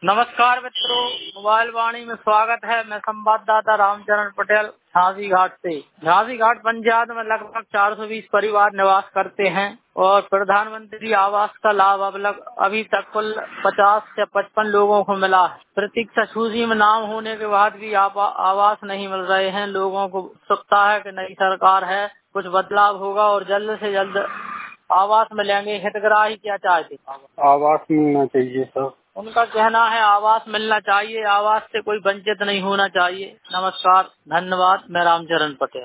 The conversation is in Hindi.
नमस्कार मित्रों, मोबाइल वाणी में स्वागत है। मैं संवाददाता रामचरण पटेल झांसी घाट से। झांसी घाट पंचायत में लगभग 420 परिवार निवास करते हैं और प्रधानमंत्री आवास का लाभ अभी तक कुल 50 से 55 लोगों को मिला है। प्रतीक्षा सूची में नाम होने के बाद भी आवास नहीं मिल रहे हैं। लोगों को उत्सुकता है कि नई सरकार है, कुछ बदलाव होगा और जल्द से जल्द आवास मिलेंगे। हितग्राही क्या चाहते? आवास मिलना चाहिए सर। उनका कहना है आवास मिलना चाहिए, आवास से कोई वंचित नहीं होना चाहिए। नमस्कार, धन्यवाद। मैं रामचरण पटेल।